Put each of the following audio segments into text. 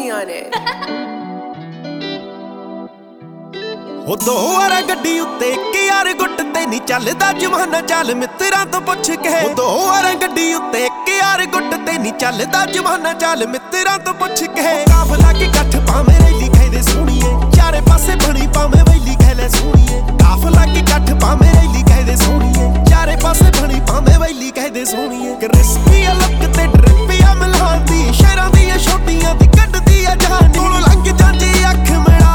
ਹੁੰਦੀਆਂ ਨੇ। ਉਹ ਦੋ ਵਾਰਾਂ ਗੱਡੀ ਉੱਤੇ ਇੱਕ ਯਾਰ ਗੁੱਟ ਤੇ ਨਹੀਂ ਚੱਲਦਾ ਜਮਾਨਾ, ਚੱਲ ਮਿੱਤਰਾਂ ਤੋਂ ਪੁੱਛ ਕੇ। ਉਹ ਦੋ ਵਾਰਾਂ ਗੱਡੀ ਉੱਤੇ ਇੱਕ ਯਾਰ ਗੁੱਟ ਤੇ ਨਹੀਂ ਚੱਲਦਾ ਜਮਾਨਾ, ਚੱਲ ਮਿੱਤਰਾਂ ਤੋਂ ਪੁੱਛ ਕੇ। ਕਾਫਲਾ ਕੇ ਇਕੱਠ ਪਾਵੇਂ ਰੈਲੀ ਕਹਿੰਦੇ ਸੋਹਣੀਏ, ਚਾਰੇ ਪਾਸੇ ਬਣੀ ਪਾਵੇਂ ਵੈਲੀ ਕਹਿ ਲੈ ਸੋਹਣੀਏ। ਕਾਫਲਾ ਕੇ ਇਕੱਠ ਪਾਵੇਂ ਰੈਲੀ ਕਹਿੰਦੇ ਸੋਹਣੀਏ, ਚਾਰੇ ਪਾਸੇ ਬਣੀ ਪਾਵੇਂ ਵੈਲੀ ਕਹਿੰਦੇ ਸੋਹਣੀਏ। ਕ੍ਰਿਸਪੀ ਲੁੱਕ ਤੇ ਡਰਿਪੀਆ ਮਿਲਾਉਂਦੀ, ਸ਼ਹਿਰਾਂ ਦੀਆਂ ਛੋਟੀਆਂ ਦੀ ਕੱਢਦੀ ਆ ਜਾਨ। ਕੋਲੋਂ ਲੰਘ ਜਾਂਦੀ ਅੱਖ ਮਿਲਾ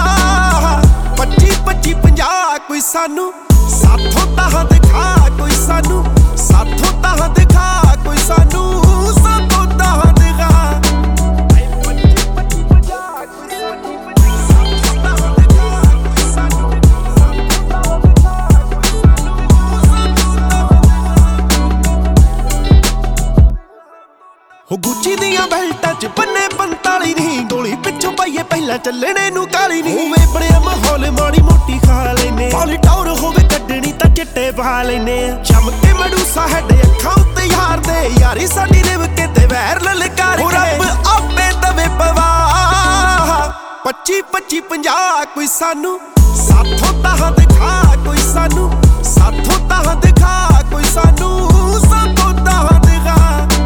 25-50 ਕੋਈ ਸਾਨੂੰ ਸਾਥੋਂ ਤਾਹਾਂ ਦਿਖਾ, ਕੋਈ ਸਾਨੂੰ ਸਾਥੋਂ ਤਾਹਾਂ ਦਿਖਾ, ਕੋਈ ਸਾਨੂੰ ਸਾਥੋਂ ਤਾਹਾਂ ਦਿਖਾ। 25-50 ਕੋਈ ਸਾਨੂੰ ਸਾਥੋਂ ਤਾਹਾਂ ਦਿਖਾ, ਕੋਈ ਸਾਨੂੰ ਸਾਥੋਂ ਤਾਹਾਂ ਦਿਖਾ, ਹੋ ਗੁੱਚੀ ਦੀਆਂ ਬੈਲਟਾਂ ਚ ਬੰਨੇ 45 ਨਹੀਂ, ਗੋਲੀ ਪਿੱਛੋਂ ਪਾਈਏ ਪਹਿਲਾਂ ਚੱਲਣੇ ਨੂੰ ਕਾਲੀ ਨਹੀਂ। ਹੋਵੇ ਬਣਿਆ ਮਾਹੌਲ ਮਾੜੀ ਮੋਟੀ ਖਾ ਲੈਨੇ, ਪੌਲੀ ਟੌਰ ਹੋਵੇ ਕੱਢਣੀ ਤਾਂ ਚਿੱਟੇ ਪਾ ਲੈਨੇ। ਚਮਕੇ ਮੜੂਸਾ ਹੈਡੇ ਅੱਖਾਂ ਉੱਤੇ ਯਾਰ ਦੇ, ਯਾਰੀ ਸਾਡੀ ਰਿਵ ਕੇ ਤੇ ਵੈਰ ਲਲਕਾਰ ਕੇ। ਰੱਬ ਆਪੇ ਦਵੇ ਪਵਾ 25-50 ਕੋਈ ਸਾਨੂੰ ਸਾਥੋਂ ਤਾਹਾਂ ਦਿਖਾ, ਕੋਈ ਸਾਨੂੰ ਸਾਥੋਂ ਤਾਹਾਂ ਦਿਖਾ, ਕੋਈ ਸਾਨੂੰ ਸਾਥੋਂ ਤਾਹਾਂ ਦਿਖਾ।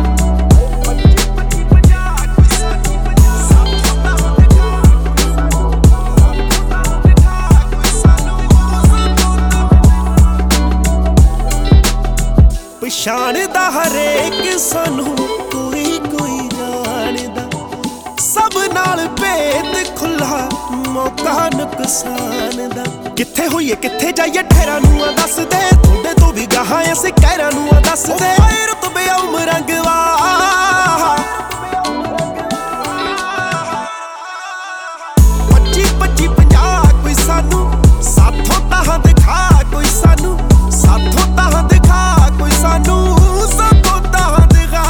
ਪਛਾਣਦਾ ਹਰੇਕ ਸਾਨੂੰ, ਕੋਈ ਕੋਈ ਜਾਣਦਾ, ਸਭ ਨਾਲ ਭੇਦ ਖੁੱਲਾ ਮੌਕਾ ਨੁਕਸਾਨ ਦਾ। ਕਿੱਥੇ ਹੋਈਏ ਕਿੱਥੇ ਜਾਈਏ ਠਹਿਰਾਂ ਨੂੰ ਆ ਦੱਸ ਦੇ, ਤੁਹਾਡੇ ਤੋਂ ਵੀ ਗਾਹਾਂ ਅਸੀਂ ਕਹਿਰਾਂ ਨੂੰ ਆ ਦੱਸ ਦੇ। ਰੁਤਬੇ ਉਮਰਾਂ ਗਵਾ 25-50 ਕੋਈ ਸਾਨੂੰ ਸਾਥੋਂ ਤਾਹਾਂ ਦਿਖਾ, ਕੋਈ ਸਾਨੂੰ ਸਾਥੋਂ ਤਾਹਾਂ ਦਿਖਾ, ਕੋਈ ਸਾਨੂੰ ਸਾਥੋਂ ਤਾਹਾਂ ਦਿਖਾ।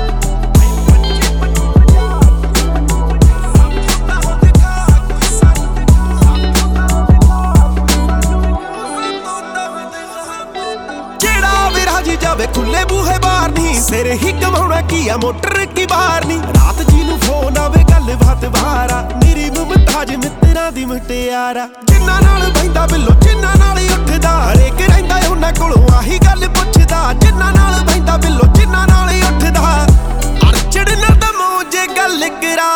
25-50 ਸਾਥੋਂ ਤਾਹਾਂ ਦਿਖਾ, ਕੋਈ ਸਾਨੂੰ ਸਾਥੋਂ ਤਾਹਾਂ ਦਿਖਾ। ਜਿਹੜਾ ਵੀ ਰਾਜੀ ਜਾਵੇ ਖੁੱਲੇ ਬੂਹੇ ਬਾਹਰ ਨਹੀਂ, ਸਿਰ ਹੀ ਕਮਾਉਣਾ ਕੀ ਆ ਮੋਟਰ ਕੀ ਬਾਹਰ ਨਹੀਂ। ਰਾਤ ਜੀ ਨੂੰ ਫੋਨ ਆਵੇ ਗੱਲ ਬਾਤ ਬਾਰਾ, ਮੇਰੀ ਮੁਮਤਾਜ ਮਿੱਤਰਾਂ ਦੀ ਮੁਟਿਆਰਾ। ਜਿੰਨਾਂ ਨਾਲ ਬਹਿੰਦਾ ਬਿੱਲੋ ਜਿੰਨਾਂ ਨਾਲ ਹੀ ਉੱਠਦਾ, ਹਰੇਕ ਰਹਿੰਦਾ ਉਹਨਾਂ ਕੋਲੋਂ ਆਹੀ ਗੱਲ ਪੁੱਛਦਾ। ਜਿੰਨਾਂ ਨਾਲ ਬਹਿੰਦਾ ਬਿੱਲੋ ਜਿੰਨਾਂ ਨਾਲ ਹੀ ਉੱਠਦਾ, ਅਰਚੜ ਨਰਦਮੋ ਜੇ ਗੱਲ ਕਰਾ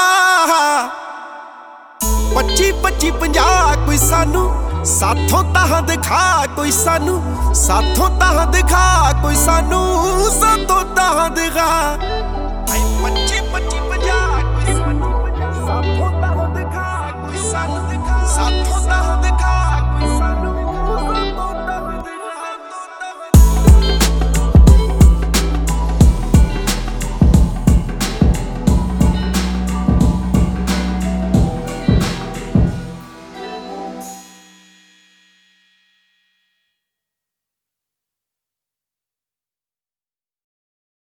25-50 ਕੋਈ ਸਾਨੂੰ ਸਾਥੋਂ ਤਾਹਾਂ ਦਿਖਾ, ਕੋਈ ਸਾਨੂੰ ਸਾਥੋਂ ਤਾਹਾਂ ਦਿਖਾ, ਕੋਈ ਸਾਨੂੰ ਸਾਥੋਂ ਤਾਹਾਂ ਦਿਖਾ।